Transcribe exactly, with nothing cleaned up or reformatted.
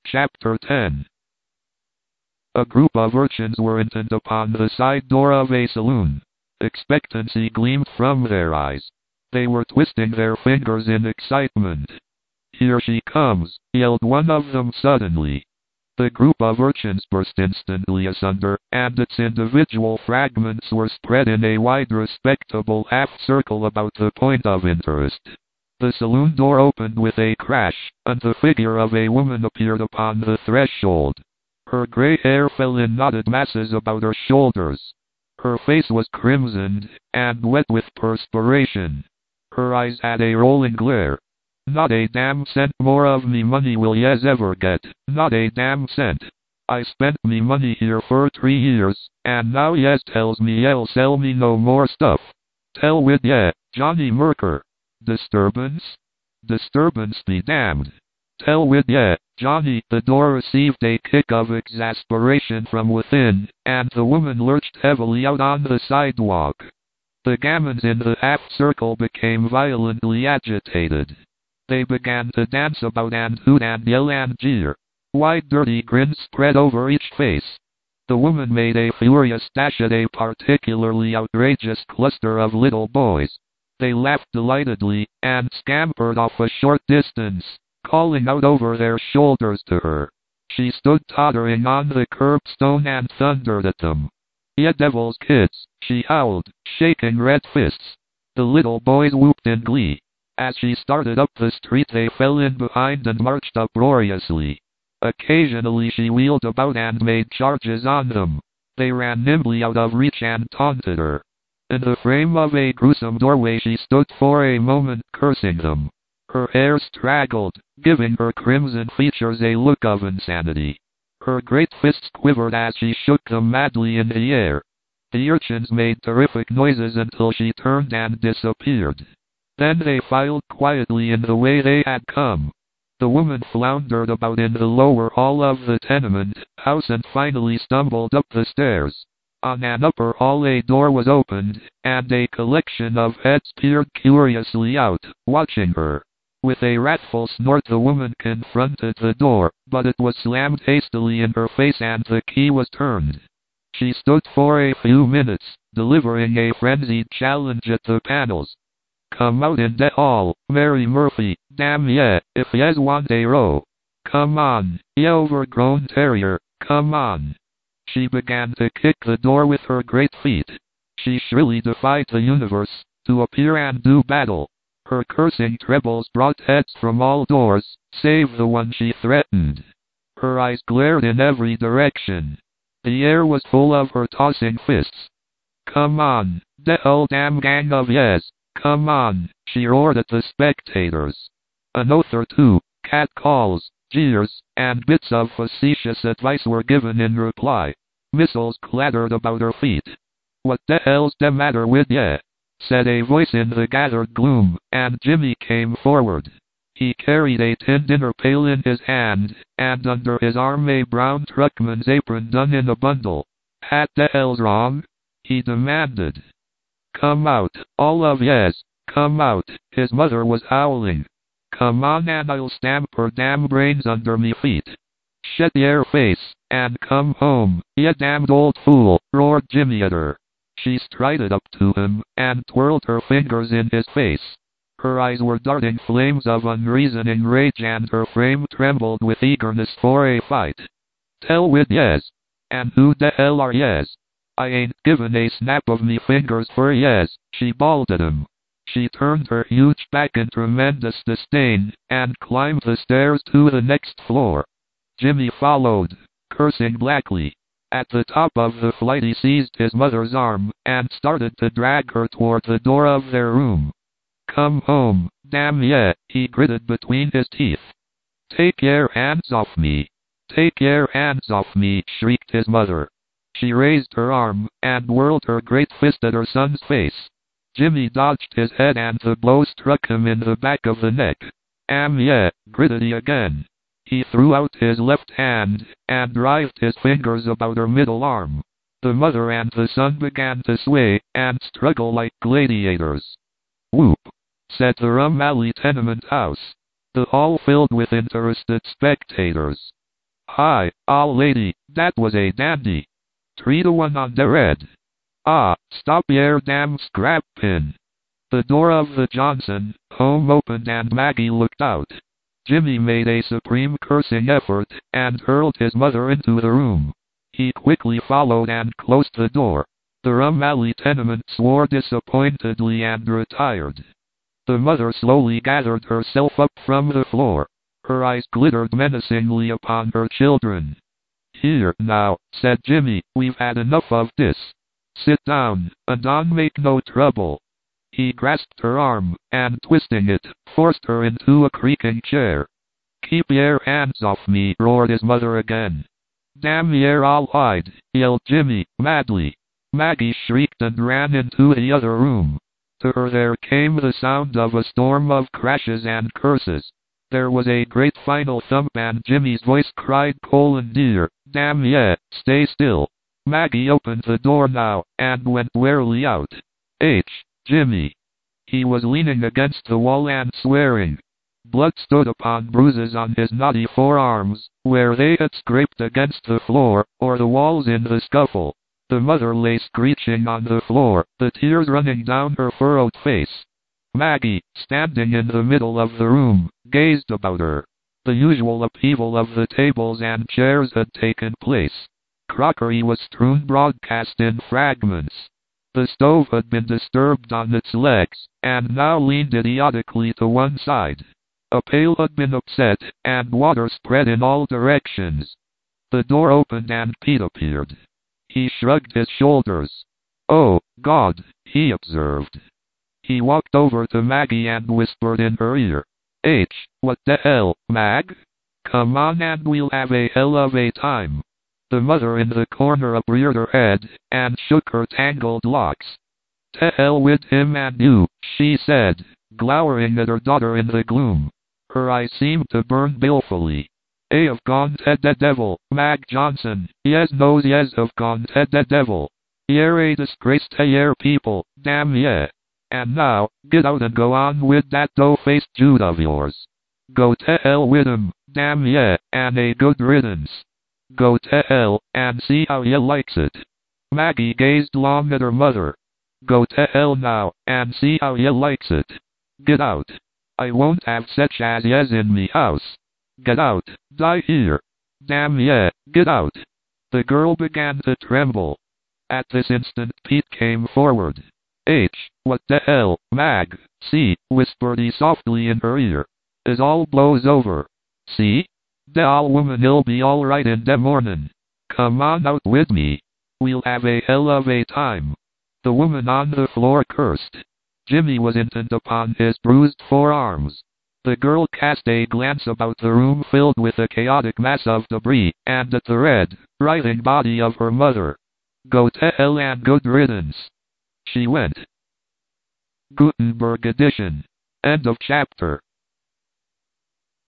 Chapter ten. A group of urchins were intent upon the side door of a saloon. Expectancy gleamed from their eyes. They were twisting their fingers in excitement. "Here she comes!" yelled one of them suddenly. The group of urchins burst instantly asunder, and its individual fragments were spread in a wide respectable half-circle about the point of interest. The saloon door opened with a crash, and the figure of a woman appeared upon the threshold. Her gray hair fell in knotted masses about her shoulders. Her face was crimsoned, and wet with perspiration. Her eyes had a rolling glare. "Not a damn cent more of me money will yez ever get, not a damn cent. I spent me money here for three years, and now yez tells me ye'll sell me no more stuff. Tell wid ye, Johnny Merker. Disturbance? Disturbance be damned. Tell wid ye, Johnny." The door received a kick of exasperation from within, and the woman lurched heavily out on the sidewalk. The gammons in the half-circle became violently agitated. They began to dance about and hoot and yell and jeer. Wide dirty grins spread over each face. The woman made a furious dash at a particularly outrageous cluster of little boys. They laughed delightedly, and scampered off a short distance, calling out over their shoulders to her. She stood tottering on the curbstone and thundered at them. "Ye devil's kids," she howled, shaking red fists. The little boys whooped in glee. As she started up the street they fell in behind and marched uproariously. Occasionally she wheeled about and made charges on them. They ran nimbly out of reach and taunted her. In the frame of a gruesome doorway she stood for a moment cursing them. Her hair straggled, giving her crimson features a look of insanity. Her great fists quivered as she shook them madly in the air. The urchins made terrific noises until she turned and disappeared. Then they filed quietly in the way they had come. The woman floundered about in the lower hall of the tenement house and finally stumbled up the stairs. On an upper hall a door was opened, and a collection of heads peered curiously out, watching her. With a wrathful snort the woman confronted the door, but it was slammed hastily in her face and the key was turned. She stood for a few minutes, delivering a frenzied challenge at the panels. "Come out in de hall, Mary Murphy, damn ye, if yez want a row. Come on, ye overgrown terrier, come on." She began to kick the door with her great feet. She shrilly defied the universe to appear and do battle. Her cursing trebles brought heads from all doors, save the one she threatened. Her eyes glared in every direction. The air was full of her tossing fists. "Come on, de hull damn gang of yez, come on," she roared at the spectators. An oath or two, cat calls, jeers, and bits of facetious advice were given in reply. Missiles clattered about her feet. "What the hell's the matter with ye?" said a voice in the gathered gloom, and Jimmy came forward. He carried a tin dinner pail in his hand, and under his arm a brown truckman's apron done in a bundle. "Hat the hell's wrong?" he demanded. "Come out, all of yez, come out," his mother was howling. "Come on and I'll stamp her damn brains under me feet. Shet yer face, and come home, ye damned old fool," roared Jimmy at her. She strided up to him, and twirled her fingers in his face. Her eyes were darting flames of unreasoning rage and her frame trembled with eagerness for a fight. "Tell wid yez. And who the hell are yez? I ain't givin' a snap of me fingers for yez," she bawled at him. She turned her huge back in tremendous disdain, and climbed the stairs to the next floor. Jimmy followed, cursing blackly. At the top of the flight he seized his mother's arm, and started to drag her toward the door of their room. "Come home, damn ye," he gritted between his teeth. "Take yer hands off me. Take yer hands off me," shrieked his mother. She raised her arm, and whirled her great fist at her son's face. Jimmy dodged his head and the blow struck him in the back of the neck. "Am ye," gritted he again. He threw out his left hand, and writhed his fingers about her middle arm. The mother and the son began to sway, and struggle like gladiators. "Whoop," said the Rum Alley tenement house. The hall filled with interested spectators. Hi, all lady, that was a dandy. Three to one on the red. Ah, stop your damn scrap pin. The door of the Johnson home opened and Maggie looked out. Jimmy made a supreme cursing effort and hurled his mother into the room. He quickly followed and closed the door. The Rum Alley tenement swore disappointedly and retired. The mother slowly gathered herself up from the floor. Her eyes glittered menacingly upon her children. Here, now, said Jimmy, we've had enough of this. Sit down, and don't make no trouble. He grasped her arm, and twisting it, forced her into a creaking chair. Keep your hands off me, roared his mother again. Damn yer all hide, yelled Jimmy, madly. Maggie shrieked and ran into the other room. To her there came the sound of a storm of crashes and curses. There was a great final thump and Jimmy's voice cried, Colin dear, damn yeah, stay still. Maggie opened the door now, and went warily out. H. Jimmy. He was leaning against the wall and swearing. Blood stood upon bruises on his knotty forearms, where they had scraped against the floor, or the walls in the scuffle. The mother lay screeching on the floor, the tears running down her furrowed face. Maggie, standing in the middle of the room, gazed about her. The usual upheaval of the tables and chairs had taken place. Crockery was strewn broadcast in fragments. The stove had been disturbed on its legs, and now leaned idiotically to one side. A pail had been upset, and water spread in all directions. The door opened and Pete appeared. He shrugged his shoulders. Oh, God, he observed. He walked over to Maggie and whispered in her ear. H, what the hell, Mag? Come on and we'll have a hell of a time. The mother in the corner upreared her head, and shook her tangled locks. To hell with him and you, she said, glowering at her daughter in the gloom. Her eyes seemed to burn balefully. I have gone to the devil, Mag Johnson, yes knows yes have gone to the devil. You're a disgrace to your people, damn yeah. And now, get out and go on with that dough-faced Jude of yours. Go to hell with him, damn yeah, and a good riddance. Go to hell, and see how you likes it. Maggie gazed long at her mother. Go to hell now, and see how you likes it. Get out. I won't have such as yes in me house. Get out, die here. Damn yeah, get out. The girl began to tremble. At this instant Pete came forward. H, what the hell, Mag, see, whispered he softly in her ear. Is all blows over. See? The all woman'll be all right in the morning. Come on out with me. We'll have a hell of a time. The woman on the floor cursed. Jimmy was intent upon his bruised forearms. The girl cast a glance about the room filled with a chaotic mass of debris, and at the red, writhing body of her mother. Go to hell and good riddance. She went. Gutenberg edition. End of chapter.